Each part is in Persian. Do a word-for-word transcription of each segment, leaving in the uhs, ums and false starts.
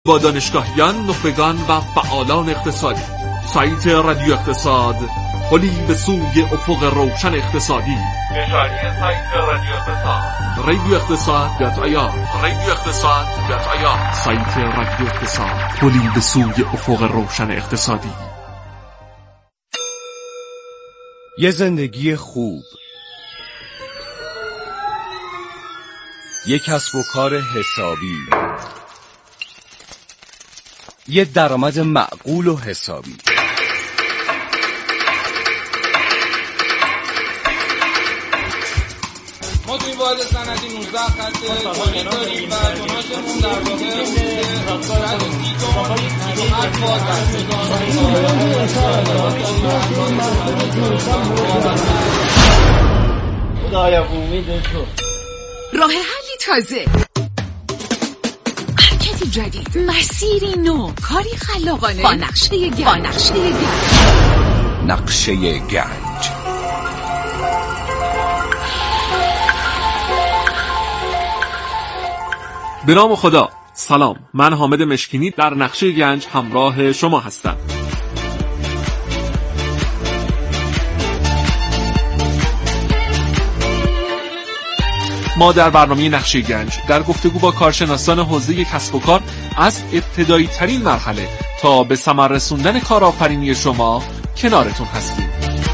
با دانشگاهیان، نخبگان و فعالان اقتصادی. سایت رادیو اقتصاد، پلی به سوی افق روشن اقتصادی. نشانی سایت رادیو اقتصاد رادیو اقتصاد دات آی آر رادیو اقتصاد دات آی آر. سایت رادیو اقتصاد، پلی به سوی افق روشن اقتصادی. یه زندگی خوب، یه کسب و کار حسابی، یه درآمد معقول و حسابی. ما توی واحد صنعتی نوزده خط تولید داریم و توناژمون در واقع صد و سی تن تو هر فاز هست. خدایا امید تو. راه حلی تازه، حرکتی جدید، مسیری نو، کاری خلاقانه با نقشه گنج. با نقشه گنج. نقشه گنج. به نام خدا. سلام، من حامد مشکینی در نقشه گنج همراه شما هستم. ما در برنامه نقشه گنج در گفتگو با کارشناسان حوزه کسب و کار از ابتدایی ترین مرحله تا به ثمر رسوندن کارآفرینی شما کنارتون هستیم.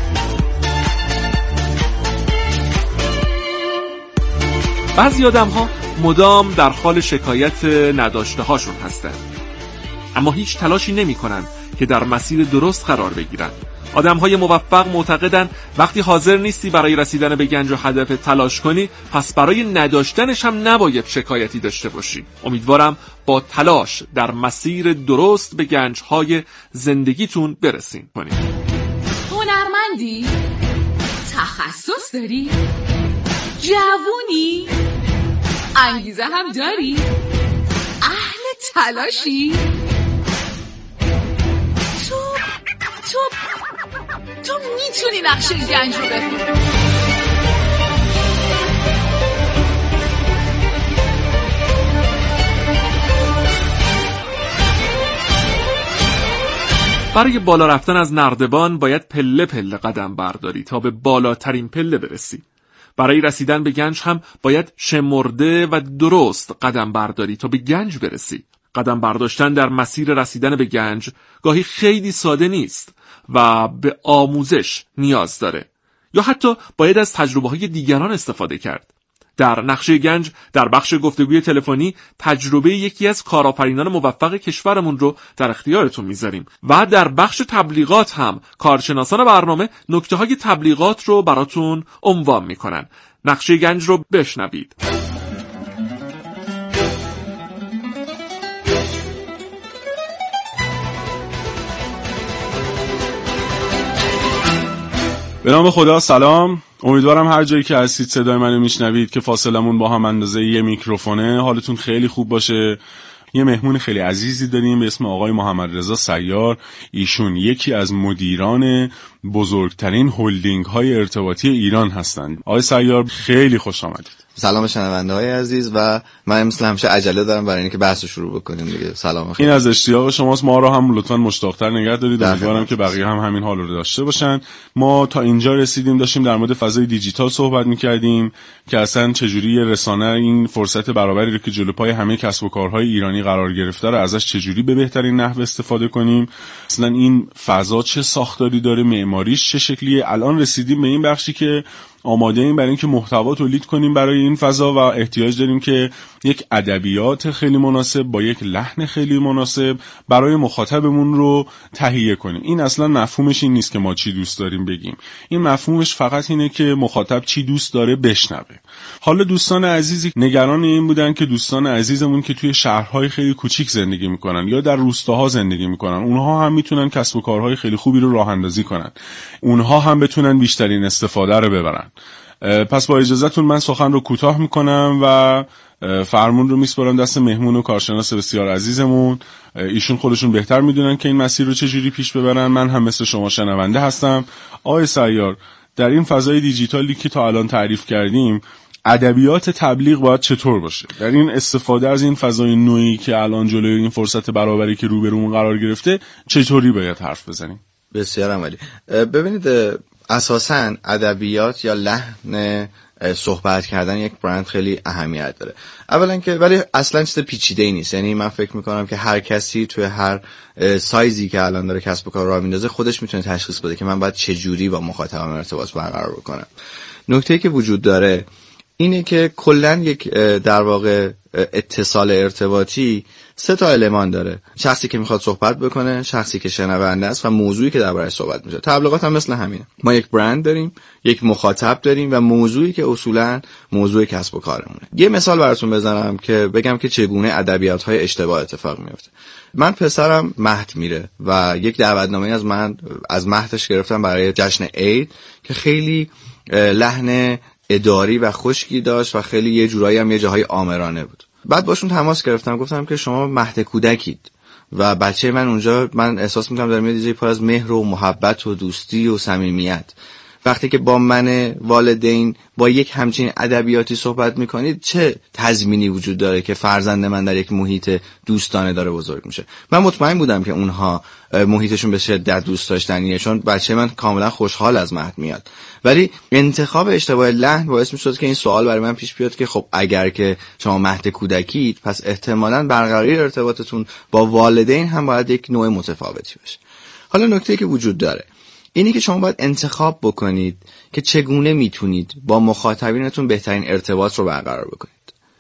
بعضی آدم‌ها مدام در حال شکایت نداشته هاشون هستن، اما هیچ تلاشی نمی کنن که در مسیر درست قرار بگیرن. آدم‌های موفق معتقدن وقتی حاضر نیستی برای رسیدن به گنج و هدف تلاش کنی، پس برای نداشتنش هم نباید شکایتی داشته باشی. امیدوارم با تلاش در مسیر درست به گنج‌های زندگیتون برسین کنید. هنرمندی؟ تخصص داری؟ جوونی؟ انگیزه هم داری؟ اهل تلاشی؟ تو تو تو میتونی نقشه گنج رو بخونی. برای بالا رفتن از نردبان باید پله پله قدم برداری تا به بالاترین پله برسی. برای رسیدن به گنج هم باید شمرده و درست قدم برداری تا به گنج برسی. قدم برداشتن در مسیر رسیدن به گنج گاهی خیلی ساده نیست و به آموزش نیاز داره، یا حتی باید از تجربه های دیگران استفاده کرد. در نقشه گنج در بخش گفتگوی تلفنی تجربه یکی از کارآفرینان موفق کشورمون رو در اختیارتون میذاریم و در بخش تبلیغات هم کارشناسان برنامه نکته های تبلیغات رو براتون عنوان میکنن. نقشه گنج رو بشنوید. به نام خدا. سلام، امیدوارم هر جایی که هستید صدای منو میشنوید که فاصلمون با هم اندازه یه میکروفونه حالتون خیلی خوب باشه. یه مهمون خیلی عزیزی داریم به اسم آقای محمد رضا سیار. ایشون یکی از مدیران بزرگترین هلدینگ های ارتباطی ایران هستند. آقای سیار خیلی خوش آمدید. سلام شنونده های عزیز، و من مثل همیشه عجله دارم برای اینکه بحث رو شروع بکنیم دیگه. سلام خیلی. این از اشتیاق شماست، ما رو هم لطفاً مشتاق‌تر نگه دارید. امیدوارم که بقیه هم همین حال رو داشته باشن. ما تا اینجا رسیدیم داشتیم در مورد فضای دیجیتال صحبت می‌کردیم که اصلا چجوری رسانه این فرصت برابری رو که جلوی پای همه کسب و کارهای ایرانی قرار گرفته رو ازش چجوری به بهترین نحو استفاده کنیم. اصلا این فضا چه ساختاری داره، معماریش چه شکلیه. الان رسیدیم به این بخشی که آماده ایم برای اینکه محتوا تولید کنیم برای این فضا و احتیاج داریم که یک ادبیات خیلی مناسب با یک لحن خیلی مناسب برای مخاطبمون رو تهیه کنیم. این اصلا مفهومش این نیست که ما چی دوست داریم بگیم، این مفهومش فقط اینه که مخاطب چی دوست داره بشنوه. حالا دوستان عزیزی نگران این بودن که دوستان عزیزمون که توی شهرهای خیلی کوچیک زندگی میکنن یا در روستاها زندگی میکنن، اونها هم میتونن کسب و کارهای خیلی خوبی رو راه اندازی کنن، اونها هم بتونن بیشترین استفاده رو ببرن. پس با اجازهتون من سخن رو کوتاه میکنم و فرمون رو میسپارم دست مهمون و کارشناس بسیار عزیزمون. ایشون خودشون بهتر میدونن که این مسیر رو چجوری پیش ببرن. من هم مثل شما شنونده هستم. آقای سیار، در این فضای دیجیتالی که تا الان تعریف کردیم ادبیات تبلیغ باید چطور باشه؟ در این استفاده از این فضای نوعی که الان جلوی این فرصت برابری که روبرومون قرار گرفته چطوری باید حرف بزنیم؟ بسیار عالی. ببینید اساساً ادبیات یا لحن صحبت کردن یک برند خیلی اهمیت داره. اولا که ولی اصلا چیز پیچیده‌ای نیست. یعنی من فکر میکنم که هر کسی توی هر سایزی که الان داره کسب و کار راه میندازه خودش میتونه تشخیص بده که من باید چه جوری با مخاطبم ارتباط برقرار بکنم. نکته‌ای که وجود داره اینه که کلا یک در واقع اتصال ارتباطی سه تا المان داره. شخصی که میخواد صحبت بکنه، شخصی که شنونده است و موضوعی که دربارش صحبت میشه. تبلیغات هم مثل همینه. ما یک برند داریم، یک مخاطب داریم و موضوعی که اصولاً موضوع کسب و کارمونه. یه مثال براتون بزنم که بگم که چگونه ادبیات‌های اشتباه اتفاق میفته. من پسرم مهد میره و یک دعوتنامه از من از مهدش گرفتم برای جشن عید که خیلی لحن اداری و خشکی داشت و خیلی یه جورایی هم یه جاهای آمرانه بود. بعد باشون تماس گرفتم، گفتم که شما مهد کودکید و بچه من اونجا من احساس میکنم داره میاد یه جایی پر از مهر و محبت و دوستی و صمیمیت. وقتی که با من والدین با یک همچین ادبیاتی صحبت میکنید چه تضمینی وجود داره که فرزند من در یک محیط دوستانه داره بزرگ میشه؟ من مطمئن بودم که اونها محیطشون به شدت دوست داشتنیه، چون بچه من کاملا خوشحال از مهد میاد. ولی انتخاب اشتباه لحن باعث میشد که این سوال برای من پیش بیاد که خب اگر که شما مهد کودکید پس احتمالاً برقراری ارتباطتون با والدین هم باید یک نوع متفاوتی باشه. حالا نکته‌ای که وجود داره اینی که شما باید انتخاب بکنید که چگونه میتونید با مخاطبینتون بهترین ارتباط رو برقرار بکنید.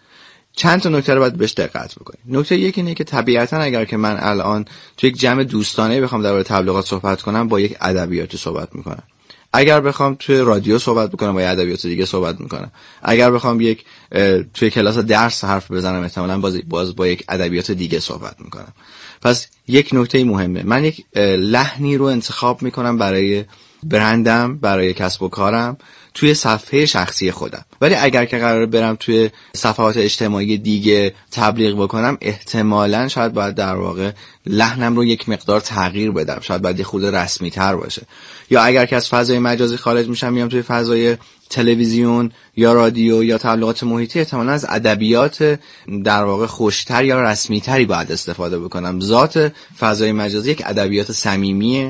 چند تا نکته رو باید بهش دقت بکنید. نکته یکی اینه که طبیعتاً اگر که من الان تو یک جمع دوستانه بخوام درباره تبلیغات صحبت کنم با یک ادبیاتی صحبت میکنم. اگر بخوام توی رادیو صحبت بکنم با ادبیات دیگه صحبت میکنم. اگر بخوام یک توی کلاس درس حرف بزنم احتمالاً باز باز با یک ادبیات دیگه صحبت میکنم. پس یک نکته مهمه، من یک لحنی رو انتخاب میکنم برای برندم، برای کسب و کارم توی صفحه شخصی خودم. ولی اگر که قراره برم توی صفحات اجتماعی دیگه تبلیغ بکنم احتمالاً شاید باید در واقع لحنم رو یک مقدار تغییر بدم، شاید باید یه خورده رسمی تر باشه. یا اگر که از فضای مجازی خارج میشم میام توی فضای تلویزیون یا رادیو یا تبلیغات محیطی احتمالاً از ادبیات در واقع خوشتر یا رسمیتری باید استفاده بکنم. ذات فضای مجازی یک ادبیات صمیمیه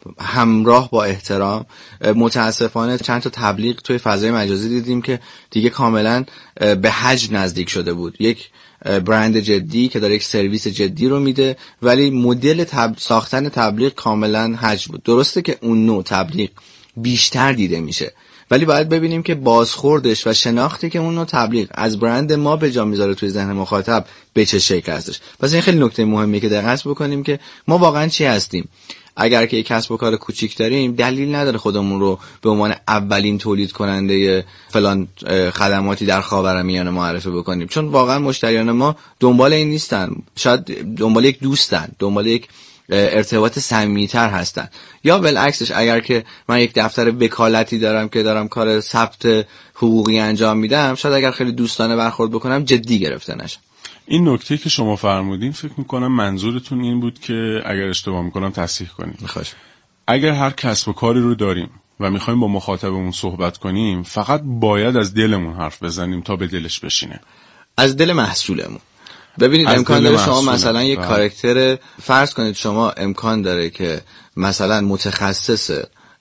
همراه با احترام. متاسفانه چند تا تبلیغ توی فضای مجازی دیدیم که دیگه کاملا به حج نزدیک شده بود. یک برند جدی که داره یک سرویس جدی رو میده ولی مدل تب... ساختن تبلیغ کاملا حج بود. درسته که اون نوع تبلیغ بیشتر دیده میشه ولی باید ببینیم که بازخوردش و شناختی که اون نوع تبلیغ از برند ما به جا میذاره توی ذهن مخاطب به چه شکل هستش. پس این خیلی نکته مهمه که دقت بکنیم که ما واقعا چی هستیم. اگر که یک کسب و کار کوچیک داریم دلیل نداره خودمون رو به عنوان اولین تولید کننده فلان خدماتی در خاورمیانه معرفی بکنیم، چون واقعا مشتریان ما دنبال این نیستن، شاید دنبال یک دوستن، دنبال یک ارتباط صمیمیت‌تر هستن. یا بالعکسش اگر که من یک دفتر وکالتی دارم که دارم کار ثبت حقوقی انجام میدم، شاید اگر خیلی دوستانه برخورد بکنم جدی گرفته نشم. این نکته که شما فرمودین فکر میکنم منظورتون این بود که اگر اشتباه میکنم تصحیح کنید. میخواش اگر هر کسب و کاری رو داریم و میخوایم با مخاطبمون صحبت کنیم فقط باید از دلمون حرف بزنیم تا به دلش بشینه، از دل محصولمون. ببینید امکان داره شما مثلا یک کاراکتر فرض کنید، شما امکان داره که مثلا متخصص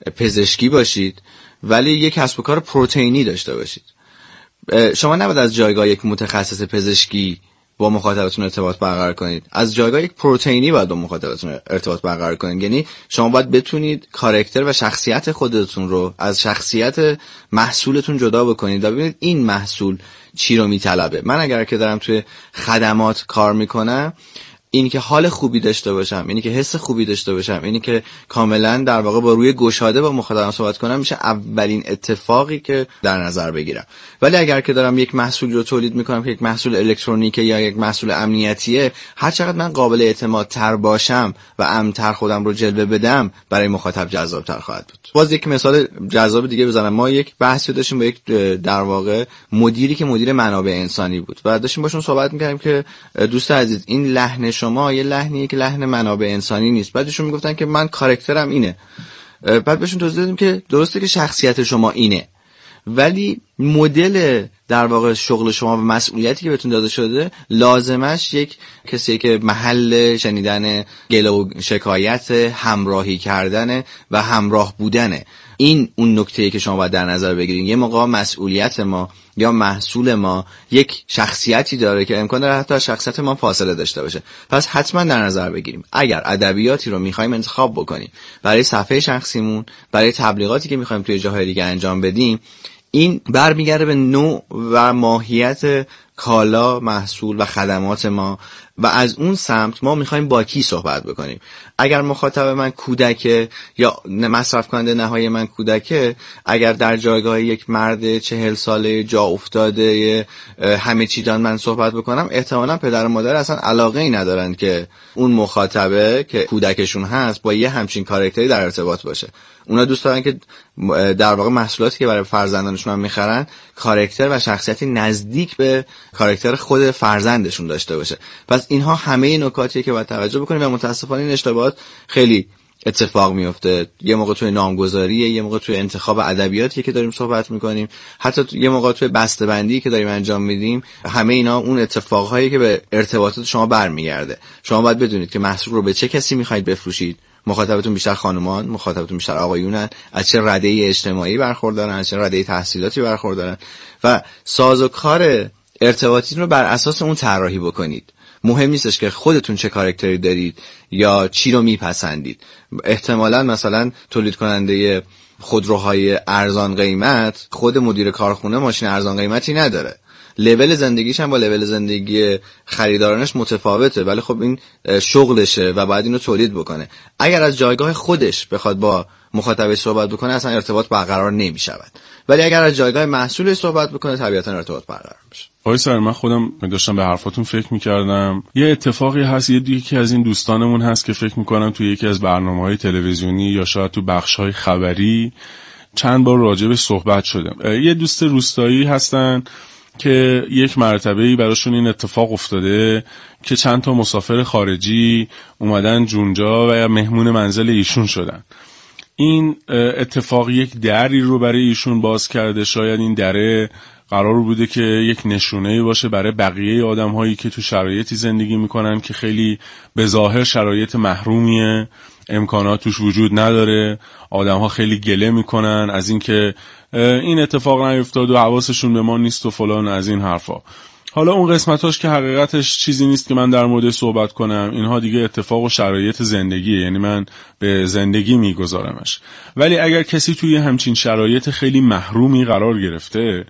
پزشکی باشید ولی یک کسب و کار پروتئینی داشته باشید. شما نباید از جایگاه یک متخصص پزشکی با مخاطبتون ارتباط برقرار کنید، از جایگاه یک پروتئینی باید با مخاطبتون ارتباط برقرار کنید. یعنی شما باید بتونید کاراکتر و شخصیت خودتون رو از شخصیت محصولتون جدا بکنید و ببینید این محصول چی رو میطلبه. من اگر که دارم توی خدمات کار میکنم، اینی که حال خوبی داشته باشم، اینی که حس خوبی داشته باشم، اینی که کاملا در واقع با روی گشاده با مخاطبم صحبت کنم، میشه اولین اتفاقی که در نظر بگیرم. ولی اگر که دارم یک محصول رو تولید میکنم که یک محصول الکترونیکه یا یک محصول امنیتیه، هر چقدر من قابل اعتماد تر باشم و امن‌تر خودم رو جلوه بدم برای مخاطب جذاب‌تر خواهد بود. باز یک مثال جذاب دیگه بزنم. ما یک بحثی داشتیم با یک در واقع مدیری که مدیر منابع انسانی بود و داشتیم باشون صحبت می‌کردیم که دوست عزیز این لحن شما یه لحنیه که لحن منابع انسانی نیست. بعدشون میگفتن که من کاراکترم اینه. بعد بهشون توضیح دادیم که درسته که شخصیت شما اینه ولی مدل در واقع شغل شما و مسئولیتی که بهتون داده شده لازمش یک کسی که محل شنیدن گله و شکایت، همراهی کردن و همراه بودنه. این اون نکته‌ای که شما باید در نظر بگیرید. یه موقع مسئولیت ما یا محصول ما یک شخصیتی داره که امکان داره حتی شخصیت ما فاصله داشته باشه. پس حتما در نظر بگیریم اگر ادبیاتی رو می‌خوایم انتخاب بکنیم برای صفحه شخصیمون، برای تبلیغاتی که می‌خوایم توی جاهای دیگه انجام بدیم، این برمیگرده به نوع و ماهیت کالا، محصول و خدمات ما و از اون سمت ما میخوایم با کی صحبت بکنیم. اگر مخاطب من کودکه یا مصرف کننده نهایی من کودکه، اگر در جایگاه یک مرد چهل ساله جا افتاده همه چی دان من صحبت بکنم، احتمالاً پدر و مادر اصلا علاقه ای ندارن که اون مخاطبه که کودکشون هست با یه همچین کاراکتری در ارتباط باشه. اونا دوست دارن که در واقع محصولاتی که برای فرزندانشون هم میخرن کاراکتر و شخصیتی نزدیک به کاراکتر خود فرزندشون داشته باشه. پس اینها همه نکاتیه که باید توجه بکنیم و متاسفانه این اشتباهات خیلی اتفاق میفته. یه موقع توی نامگذاریه، یه موقع توی انتخاب ادبیاتی که داریم صحبت میکنیم، حتی یه موقع توی بسته‌بندی که داریم انجام میدیم. همه اینا اون اتفاقهایی که به ارتباطات شما برمیگرده. شما باید بدونید که محصول رو به چه کسی میخواید بفروشید. مخاطبتون بیشتر خانومان، مخاطبتون بیشتر آقایونن، از چه رده اجتماعی برخوردارن، از چه رده تحصیلاتی برخوردارن و سازوکار ارتباطیتون رو بر اساس اون طراحی بکنید. مهم نیستش که خودتون چه کاراکتری دارید یا چی رو میپسندید. احتمالاً مثلا تولید کننده خودروهای ارزان قیمت خود مدیر کارخونه ماشین ارزان قیمتی نداره، لول زندگیش هم با لول زندگی خریدارانش متفاوته، ولی خب این شغلشه و باید اینو تولید بکنه. اگر از جایگاه خودش بخواد با مخاطبش صحبت بکنه اصلا ارتباط برقرار نمی‌شود، ولی اگر از جایگاه محصولش صحبت بکنه طبیعتا ارتباط برقرار میشه. آقای سر، من خودم داشتم به حرفاتون فکر می‌کردم. یه اتفاقی هست، یه یکی از این دوستانمون هست که فکر می‌کنم توی یکی از برنامه‌های تلویزیونی یا شاید تو بخش‌های خبری چند بار راجعش صحبت شده. یه دوست روستایی هستن که یک مرتبه‌ای براشون این اتفاق افتاده که چند تا مسافر خارجی اومدن جونجا و مهمون منزل ایشون شدن. این اتفاق یک دری رو برای ایشون باز کرده. شاید این دره قرار بوده که یک نشونه‌ای باشه برای بقیه آدم‌هایی که تو شرایطی زندگی میکنن که خیلی به ظاهر شرایط محرومیه، امکانات توش وجود نداره، آدم‌ها خیلی گله میکنن از اینکه این اتفاق نیفتاد و حواسشون به ما نیست و فلان از این حرفا. حالا اون قسمتاش که حقیقتش چیزی نیست که من در موردش صحبت کنم، اینها دیگه اتفاق و شرایط زندگیه، یعنی من به زندگی میگذارمش. ولی اگر کسی توی همچین شرایط خیلی محرومی قرار گرفته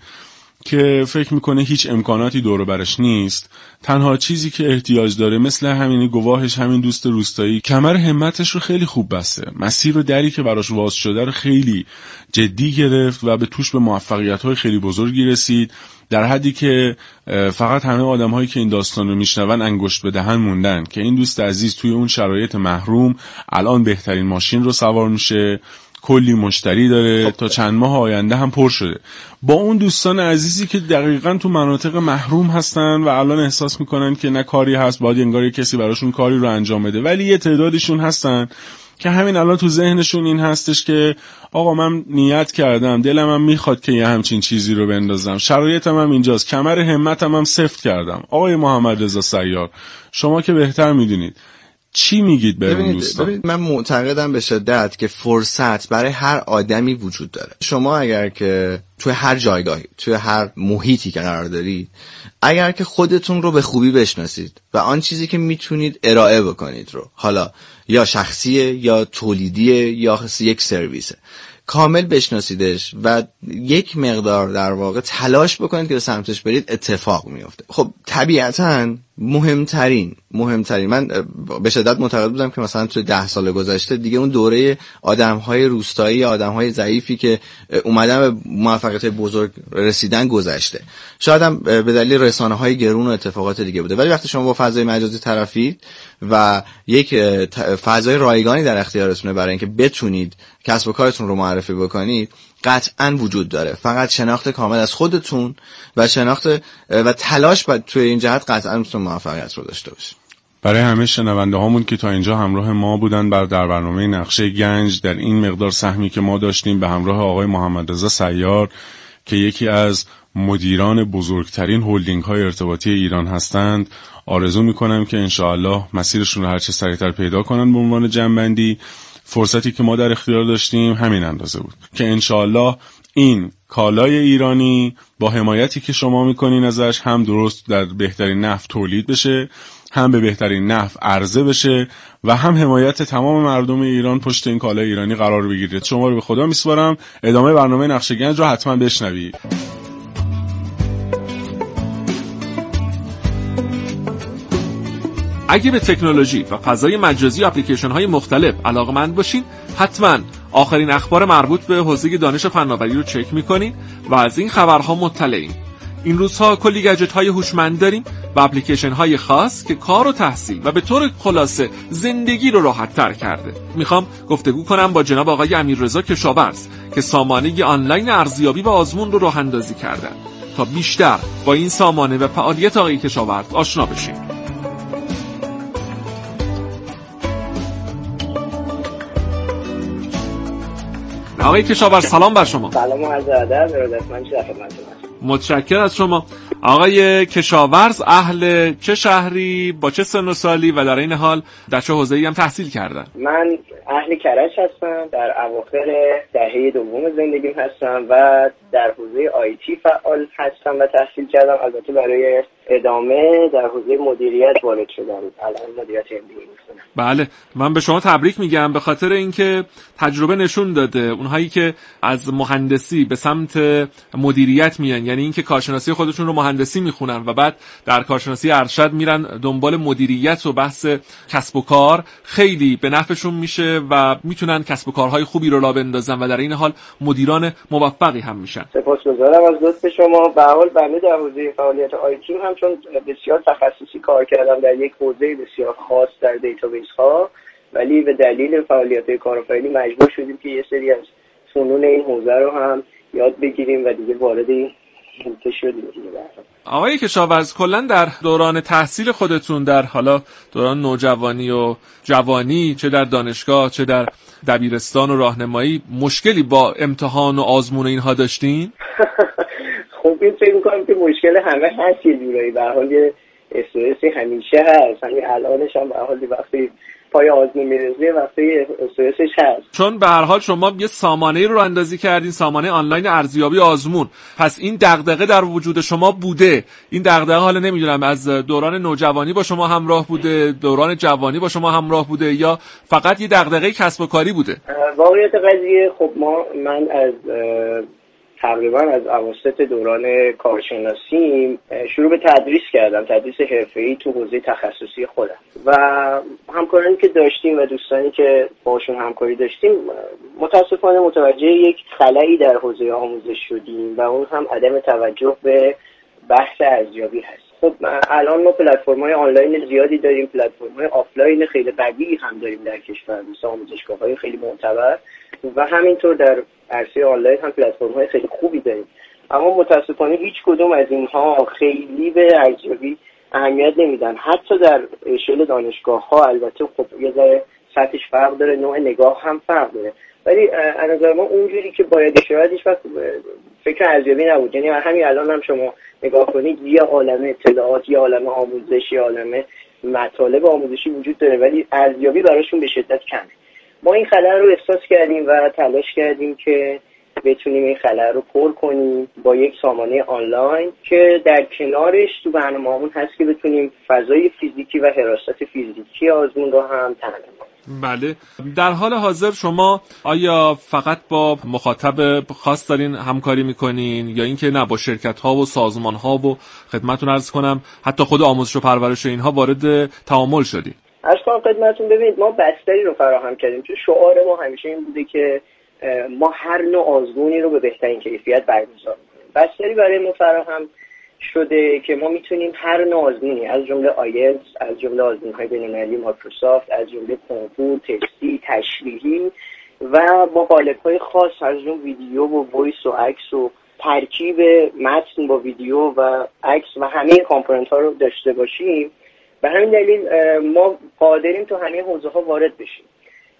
که فکر میکنه هیچ امکاناتی دور و برش نیست، تنها چیزی که احتیاج داره مثل همین گواهش همین دوست روستایی کمر همتش رو خیلی خوب بسته، مسیر و دری که براش باز شده رو خیلی جدی گرفت و به توش به موفقیت‌های خیلی بزرگی رسید، در حدی که فقط همه آدم‌هایی که این داستان رو میشنون انگشت به دهن موندن که این دوست عزیز توی اون شرایط محروم الان بهترین ماشین رو سوار میشه، کلی مشتری داره، تا چند ماه آینده هم پر شده. با اون دوستان عزیزی که دقیقاً تو مناطق محروم هستن و الان احساس میکنن که نه کاری هست، باید انگار یه کسی براشون کاری رو انجام بده، ولی یه تعدادشون هستن که همین الان تو ذهنشون این هستش که آقا من نیت کردم، دلم هم میخواد که یه همچین چیزی رو بندازم، شرایطم هم اینجاست، کمر همتم هم سفت کردم. آقای محمد رضا سیار، شما که بهتر میدونید، چی میگید به اون دوستان؟ ببینید، من معتقدم به شدت که فرصت برای هر آدمی وجود داره. شما اگر که توی هر جایگاهی، توی هر محیطی که قرار دارید، اگر که خودتون رو به خوبی بشناسید و آن چیزی که میتونید ارائه بکنید رو، حالا یا شخصیه یا تولیدیه یا یک سرویسه، کامل بشناسیدش و یک مقدار در واقع تلاش بکنید که به سمتش برید، اتفاق میفته. خب طبیعتاً مهمترین مهمترین من به شدت معتقد بودم که مثلا تو ده سال گذشته دیگه اون دوره آدم‌های روستایی، آدم‌های ضعیفی که اومدن به موفقیت بزرگ رسیدن گذشته. شاید هم به دلیل رسانه‌های گرون و اتفاقات دیگه بوده، ولی وقتی شما با فضای مجازی طرفید و یک فضای رایگانی در اختیارتونه برای اینکه بتونید کسب و کارتون رو معرفی بکنید، قطعاً وجود داره. فقط شناخت کامل از خودتون و شناخت و تلاش باید توی این جهت قطعاً میتونید موفقیت رو داشته باشید. برای همه شنونده هامون که تا اینجا همراه ما بودن بر در برنامه نقشه گنج، در این مقدار سهمی که ما داشتیم به همراه آقای محمد رضا سیار که یکی از مدیران بزرگترین هولدینگ های ارتباطی ایران هستند، آرزو میکنم که انشاءالله مسیرشون رو هرچه سریعتر پیدا کنن. به عنوان جنبندی، فرصتی که ما در اختیار داشتیم همین اندازه بود که انشاءالله این کالای ایرانی با حمایتی که شما میکنین ازش هم درست در بهترین نحو تولید بشه، هم به بهترین نحو عرضه بشه و هم حمایت تمام مردم ایران پشت این کالای ایرانی قرار بگیره. شما رو به خدا میسپارم. ادامه برنامه نقشه‌گنج رو حتما بشنوید. اگه به تکنولوژی و فضای مجازی و اپلیکیشن های مختلف علاقه‌مند باشین، حتما آخرین اخبار مربوط به حوزه دانش فناوری رو چک میکنین و از این خبرها مطلعین. این روزها کلی گجت های هوشمند داریم و اپلیکیشن های خاص که کار و تحصیل و به طور خلاصه زندگی رو راحت تر کرده. میخوام گفتگو کنم با جناب آقای امیررضا کشاورز که سامانه آنلاین ارزیابی و آزمون رو راه اندازی کردن تا بیشتر با این سامانه و فعالیت آقای کشاورز آشنا بشیم. آقای کشاورز سلام بر شما. سلام و عرض ادب. ارادتمند در خدمتتون هستم. متشکرم از شما. آقای کشاورز اهل چه شهری، با چه سن و سالی و در این حال در چه حوزه‌ای هم تحصیل کردن؟ من اهل کرج هستم، در اواخر دهه دوم زندگیم هستم و در حوزه آیتی فعال هستم و تحصیل کردم. البته برای ادامه در حوزه مدیریت وارد شدم. الان مدیریت ام بی ای می‌خونم. بله، من به شما تبریک میگم به خاطر اینکه تجربه نشون داده اونهایی که از مهندسی به سمت مدیریت میان، یعنی اینکه کارشناسی خودشون رو مهندسی میخونن و بعد در کارشناسی ارشد میرن دنبال مدیریت و بحث کسب و کار، خیلی به نفعشون میشه و میتونن کسب و کارهای خوبی رو راه بندازن و در این حال مدیران موفقی هم میشن. سپاسگزارم از لطف شما. به هر حال بنده در حوزه فعالیت آیتی هم چون بسیار تخصصی کار کردم در یک حوزه بسیار خاص در دیتابیس ها، ولی به دلیل فعالیت کارآفرینی مجبور شدیم که یه سری از فنون این حوزه رو هم یاد بگیریم و دیگه وارد این حوزه شدیم. آقای کشاورز کلا در دوران تحصیل خودتون، در حالا دوران نوجوانی و جوانی، چه در دانشگاه چه در دبیرستان و راهنمایی، مشکلی با امتحان و آزمون اینها داشتین؟ خب این فکر می‌کنم که مشکل همه هست یه جورایی. به هر حال یه استرسی همیشه هست. همین الانش هم به هر حال وقتی پای آزمون میرسه وقتی استرسش هست. چون به هر حال شما یه سامانه رو اندازی کردین، سامانه آنلاین ارزیابی آزمون، پس این دغدغه در وجود شما بوده. این دغدغه حالا نمیدونم از دوران نوجوانی با شما همراه بوده، دوران جوانی با شما همراه بوده، یا فقط یه دغدغه کسب و کاری بوده؟ واقعیت قضیه خب ما من از تقریبا از اواسط دوران کارشناسیم شروع به تدریس کردم، تدریس حرفه‌ای تو حوزه تخصصی خودم و همکارانی که داشتیم و دوستانی که باشون همکاری داشتیم متاسفانه متوجه یک خلایی در حوزه آموزش شدیم و اون هم عدم توجه به بحث ارزیابی هست. خب الان ما پلتفرم‌های آنلاین زیادی داریم، پلتفرم‌های آفلاین خیلی قوی هم داریم در کشور، مثل آموزشگاه‌های خیلی معتبر و همینطور در عرصه آنلاین هم پلتفرم‌های خیلی خوبی داریم. اما متاسفانه هیچ کدوم از اینها خیلی به ارزیابی اهمیت نمیدن. حتی در اشل دانشگاه‌ها البته خب یه ذره سطحش فرق داره، نوع نگاه هم فرق داره، ولی از نظر ما اونجوری که باید شاید هیچ وقت فکر ارزیابی نبود. یعنی همین الان هم شما نگاه کنید یه عالمه اطلاعات، یه عالمه آموزشی، یه عالمه مطالب آموزشی وجود داره ولی ارزیابی براشون به شدت کمه. ما این خلأ رو احساس کردیم و تلاش کردیم که بتونیم این خلأ رو پر کنیم با یک سامانه آنلاین که در کنارش تو برنامه‌مون هست که بتونیم فضای فیزیکی و حراست فیزیکی آزمون رو هم تامین کنیم. بله. در حال حاضر شما آیا فقط با مخاطب خاص دارین همکاری میکنین یا اینکه نه با شرکت ها و سازمان ها و خدمتتون عرض کنم حتی خود آموزش و پرورش اینها وارد تعامل شدین؟ عرض کنم خدمتتون ببینید ما بستری رو فراهم کردیم. تو شعار ما همیشه این بوده که ما هر نوع آزمونی رو به بهترین کیفیت برگزار کنیم. بستری برای ما فراهم شده که ما میتونیم هر نوع آزمونی از جمله آیلتس، از جمله آزمون‌های بین‌المللی مایکروسافت، از جمله کنکور، تستی، تشریحی و با قالب‌های خاص از جمله ویدیو و وایس و عکس و ترکیب متن با ویدیو و عکس و همه کامپوننت‌ها رو داشته باشیم. به همین دلیل ما قادریم تو همه حوزه‌ها وارد بشیم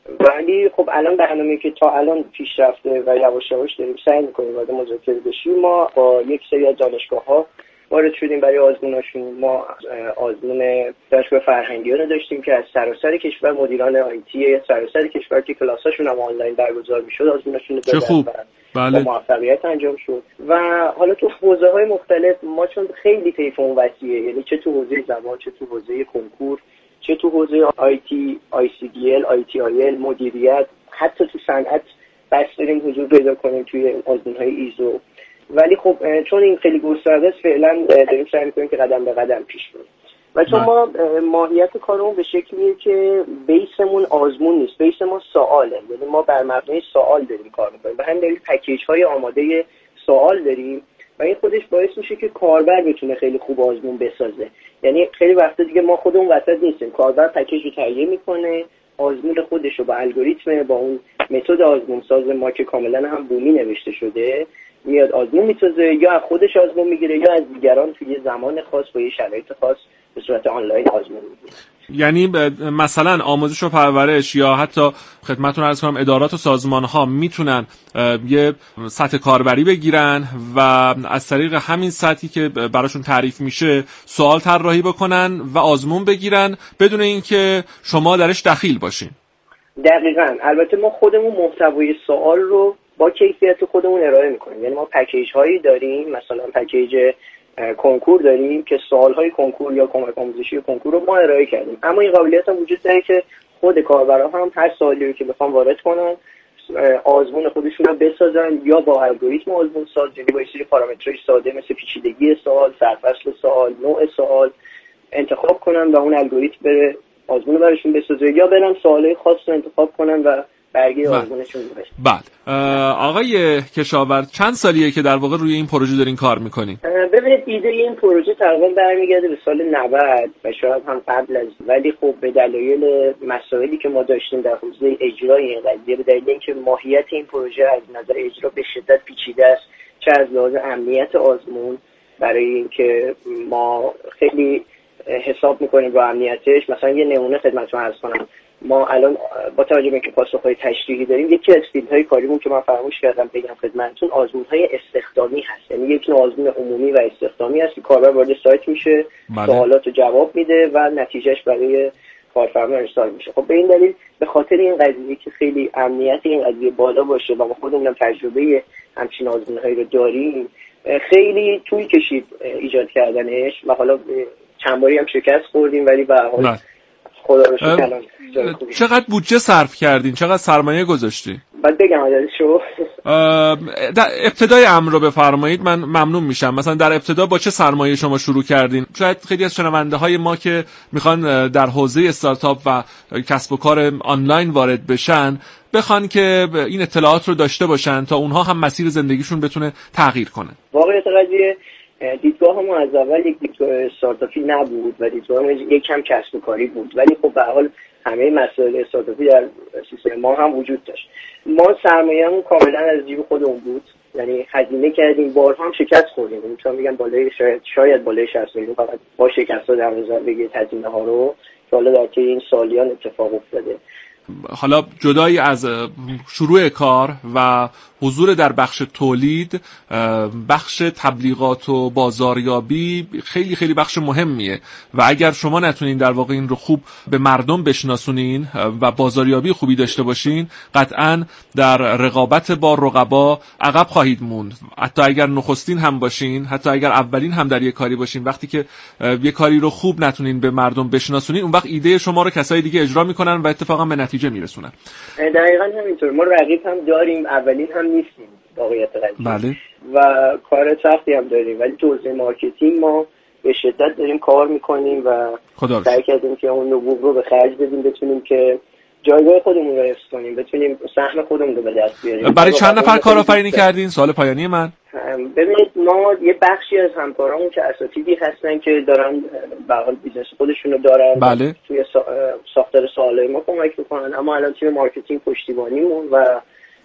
ولی خب الان برنامه‌ای که تا الان پیش رفته و یواش یواش داریم سعی می‌کنیم وارد مذاکره بشیم، ما با یک سری از دانشگاه‌ها وارد شدیم برای آزموناشون. ما آزمون دانشگاه فرهنگیان رو داشتیم که از سراسر کشور مدیران آیتی سراسر کشور که کلاساشون هم آنلاین برگزار می‌شد آزموناشون رو دادن. چه خوب. بله. با موفقیت انجام شد. و حالا تو حوزه‌های مختلف ما چون خیلی طیفمون وسیعه، یعنی چه تو حوزه زبان، چه تو حوزه کنکور، چه تو حوزه آیتی، آی سی دی ال، آی تی آی ال، مدیریت، حتی تو صنعت بس داریم حضور پیدا کنیم توی آزمون‌های ایزو. ولی خب چون این خیلی گسترده است فعلا داریم سعی می‌کنیم که قدم به قدم پیش بریم. و چون ما ماهیت کارمون به شکلیه که بیسمون آزمون نیست، بیس ما سواله، یعنی ما بر مبنای سوال داریم کار می‌کنیم و هم داریم پکیج‌های آماده سوال داریم و این خودش باعث میشه که کاربر بتونه خیلی خوب آزمون بسازه. یعنی خیلی وقتا دیگه ما خودمون وسط نیستیم، کاربر پکیج رو تهیه میکنه، آزمون خودش رو با الگوریتم، با اون متد آزمون ساز ما که کاملا هم بومی نوشته شده میاد آزمون میسازه، یا از خودش آزمون میگیره یا از دیگران توی زمان خاص با یه شرایط خاص به صورت آنلاین آزمون میگیره. یعنی مثلا آموزش و پرورش یا حتی خدمتتون عرض کنم ادارات و سازمان ها میتونن یه سطح کاربری بگیرن و از طریق همین سطحی که براشون تعریف میشه سوال طراحی بکنن و آزمون بگیرن بدون اینکه شما درش دخیل باشین. دقیقاً. البته ما خودمون محتوای سوال رو با کیفیت خودمون ارائه میکنیم، یعنی ما پکیج هایی داریم، مثلا پکیج کنکور داریم که سوالهای کنکور یا کمک آموزشی کنکور رو ما ارائه کردیم، اما این قابلیت هم وجود داره که خود کاربرا هم هر سوالی رو که بخوام وارد کنن آزمون خودشون رو بسازن یا با الگوریتم آزمون ساز، یعنی با سری پارامترهای ساده مثل پیچیدگی سوال، سرفصل سوال، نوع سوال انتخاب کنن و اون الگوریتم بره آزمون رو براشون بسازه، یا برن سوالای خاص رو انتخاب کنن و برگه آزمونشون رو بشه. بعد آقای کشاورز چند سالیه که در واقع روی این پروژه دارین کار میکنین؟ ببینید ایده این پروژه تقریبا برمیگرده به سال نود و شاید هم قبل از، ولی خب به دلایل مسائلی که ما داشتیم در حوزه اجرای این قضیه، به دلیل اینکه ماهیت این پروژه از نظر اجرا به شدت پیچیده است، چه از لحاظ امنیت آزمون برای اینکه ما خیلی حساب میکنیم رو امنیتش. مثلا یه نمونه خدمتتون عرض کنم، ما الان با توجه به اینکه پاسخهای تشریحی داریم، یکی از استیل‌های کاریمون که من فراموش کردم بگم خدمتتون آزمون‌های استخدامی هست، یعنی یک نوع آزمون عمومی و استخدامی هست که کاربر وارد سایت میشه، سوالات رو جواب میده و نتیجهش برای کارفرما ارسال میشه. خب به این دلیل به خاطر این قضیه که خیلی امنیت این قضیه بالا باشه و ما خودمون هم تجربه همچین آزمون‌هایی رو داریم، خیلی طول کشید ایجاد کردنش و حالا چند باری هم شکست خوردیم، ولی به هر حال خدا رو شکر. چقدر بودجه صرف کردین؟ چقدر سرمایه گذاشتین؟ بعد بگم عددشو؟ در ابتدای امر رو بفرمایید، من ممنون میشم. مثلا در ابتدا با چه سرمایه شما شروع کردین؟ شاید خیلی از شنونده های ما که میخوان در حوزه استارتاپ و کسب و کار آنلاین وارد بشن بخوان که این اطلاعات رو داشته باشن تا اونها هم مسیر زندگیشون بتونه تغییر کنه. واقعیت قضیه دیدگاه ما از اول یک دیدگاه استارتاپی نبود و دیدگاه ما یک کم کسب و کاری بود، ولی خب به هر حال همه مسائل استارتاپی در سیستم ما هم وجود داشت. ما سرمایه‌مون کاملا از جیب خودمون بود، یعنی هزینه کردیم، بارها هم شکست خوردیم، میتونم بگم بالای شاید شاید بالای شصت میلیون فقط با شکست‌ها در نظر بگیرید هزینه ها رو که حالا در طی این سالیان اتفاق افتاده. حالا جدایی از شروع کار و حضور در بخش تولید، بخش تبلیغات و بازاریابی خیلی خیلی بخش مهمیه و اگر شما نتونین در واقع این رو خوب به مردم بشناسونین و بازاریابی خوبی داشته باشین، قطعاً در رقابت با رقبا عقب خواهید موند. حتی اگر نخستین هم باشین، حتی اگر اولین هم در یک کاری باشین، وقتی که یک کاری رو خوب نتونین به مردم بشناسونین، اون وقت ایده شما رو کسای دیگه اجرا میکنن و اتفاقا به نتیجه میرسونن. دقیقاً همینطور. ما رقیب هم داریم، اولین هم نیستیم واقعیت قضیه. بله. و کار سختی هم داریم، ولی تو حوزه مارکتینگ ما به شدت داریم کار میکنیم و سعی کردیم که اون نبوغ رو به خرج بدیم، بتونیم که جایگاه خودمون رو حفظ کنیم، بتونیم سهم خودمون رو به دست بیاریم. برای چند نفر کارآفرینی کردین؟ سوال پایانی من. ببینید ما یه بخشی از همکارامون که اساتیدی هستن که دارن به حال بیزنس خودشونو دارن، بله. توی ساختار سوالای ما کمک میکنن، اما الان تیم مارکتینگ پشتیبانیمون و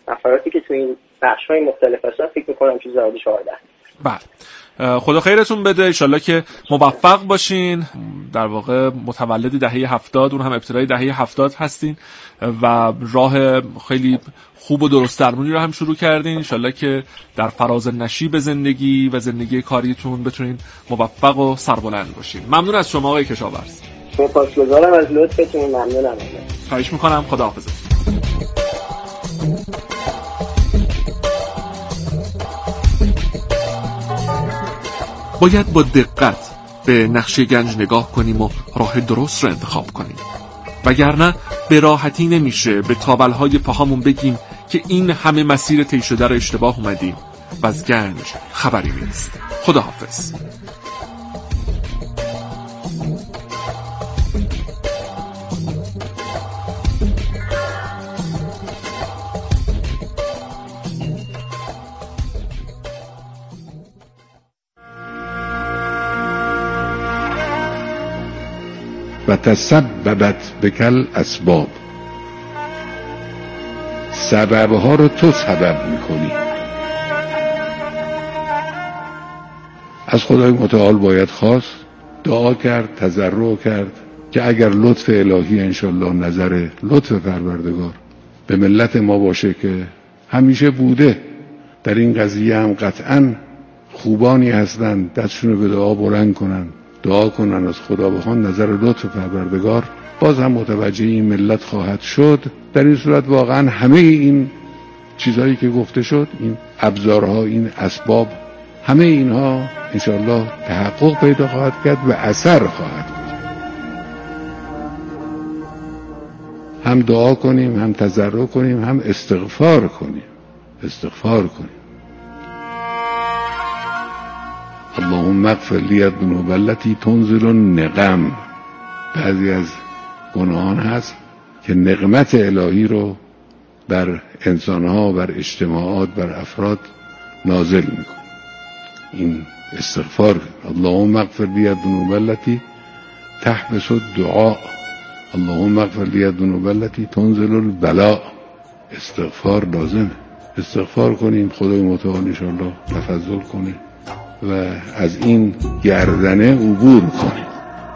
نفراتی که تو این بخش‌های مختلف هستن فکر می‌کنم چیز حدود چهارده. بله، خدا خیرتون بده، انشالله که موفق باشین. در واقع متولد دهه هفتاد، اون هم ابتدای دهه هفتاد هستین و راه خیلی خوب و درست درمونی رو هم شروع کردین. انشالله که در فراز نشیب زندگی و زندگی کاریتون بتونین موفق و سربلند باشین. ممنون از شما آقای کشاورز. سپاسگزارم از لطفتون، ممنونم. خواهش میکنم، خداحافظ. باید با دقت به نقشه گنج نگاه کنیم و راه درست رو انتخاب کنیم، وگرنه به راحتی نمیشه به تابلهای پاهامون بگیم که این همه مسیر طی شده رو اشتباه اومدیم و از گنج خبری نیست. خداحافظ. و تسببت بکل اسباب، سببها رو تو سبب میکنی. از خدای متعال باید خواست، دعا کرد، تضرع کرد که اگر لطف الهی انشالله نظر لطف پروردگار به ملت ما باشه که همیشه بوده، در این قضیه هم قطعا خوبانی هستن، دستشون رو به دعا بلند کنن، دعا کنن از خدا بخوان نظر لطف پروردگار، باز هم متوجه این ملت خواهد شد. در این صورت واقعا همه این چیزهایی که گفته شد، این ابزارها، این اسباب، همه اینها انشالله تحقق پیدا خواهد کرد و اثر خواهد کرد. هم دعا کنیم، هم تضرع کنیم، هم استغفار کنیم استغفار کنیم اللهم اغفر لی الذنوب التي تنزل النقم. بعضی از گناهان هست که نقمت الهی رو بر انسانها، بر اجتماعات، بر افراد نازل میکنه. این استغفار، اللهم اغفر لی الذنوب التي تحبس الدعاء، اللهم اغفر لی الذنوب التي تنزل البلاء. استغفار لازمه، استغفار کنیم، خدای متعال ان شاء الله تفضل کنه و از این گردنه عبور کنیم.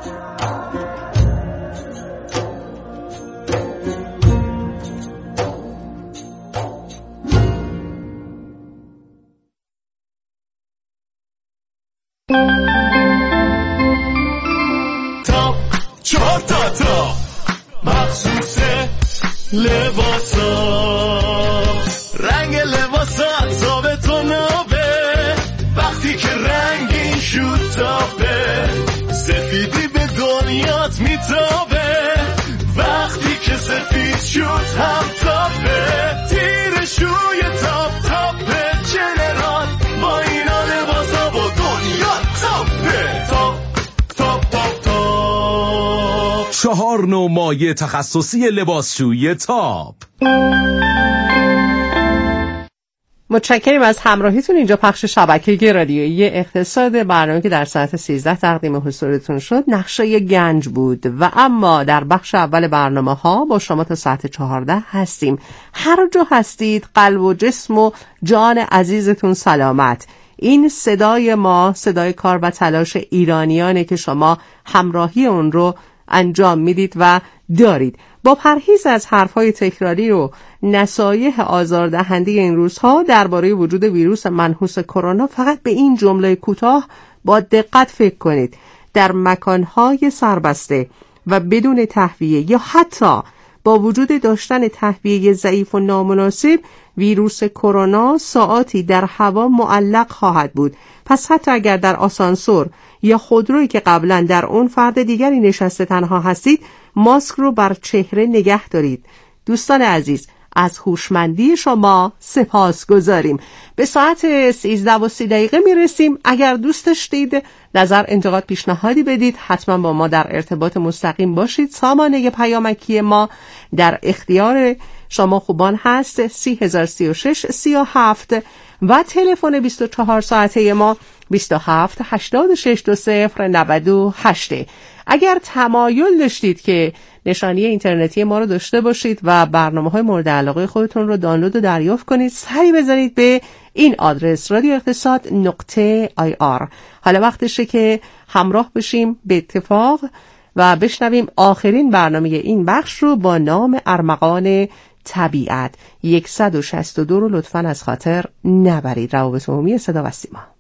تاپ چهار تا تا مخصوص لباسا، رنگ لباسا ثابت و نابه، وقتی که رنگین شد تابه، سفیدی به دنیات میتابه، وقتی که سفید شد هم تابه، تیرش روی تاپ تابه، جنرال با اینا لباسا با دنیا تابه. تاپ تاپ تاپ تاپ چهار نوع مایع تخصصی لباسشویی تاپ. متشکریم از همراهیتون. اینجا پخش شبکه رادیویی اقتصاد، برنامه که در ساعت سیزده تقدیم حضورتون شد نقشه گنج بود و اما در بخش اول برنامه ها با شما تا ساعت چهارده هستیم. هر جا هستید قلب و جسم و جان عزیزتون سلامت. این صدای ما، صدای کار و تلاش ایرانیانه که شما همراهی اون رو انجام میدید و دارید. با پرهیز از حرفهای تکراری و نصایح آزاردهنده این روزها درباره وجود ویروس منحوس کرونا فقط به این جمله کوتاه با دقت فکر کنید: در مکانهای سربسته و بدون تهویه یا حتی با وجود داشتن تهویه ضعیف و نامناسب، ویروس کرونا ساعاتی در هوا معلق خواهد بود. پس حتی اگر در آسانسور یا خودرویی که قبلا در اون فرد دیگری نشسته تنها هستید، ماسک رو بر چهره نگه دارید. دوستان عزیز، از هوشمندی شما سپاس گذاریم. به ساعت سیزده و سی دقیقه میرسیم. اگر دوست داشتید نظر، انتقاد، پیشنهادی بدید، حتما با ما در ارتباط مستقیم باشید. سامانه پیامکی ما در اختیار شما خوبان هست: سی هزار سی و شش سی و هفت و تلفن بیست و چهار ساعته ما بیست و هفت هشتاد و شش دو صفر نود و هشت. اگر تمایل داشتید که نشانی اینترنتی ما رو داشته باشید و برنامه‌های مورد علاقه خودتون رو دانلود و دریافت کنید، سری بزنید به این آدرس رادیو اقتصاد نقطه آی آر. حالا وقتشه که همراه بشیم به اتفاق و بشنویم آخرین برنامه این بخش رو با نام ارمغان طبیعت. صد و شصت و دو رو لطفاً از خاطر نبرید. روابط عمومی صدا و سیما.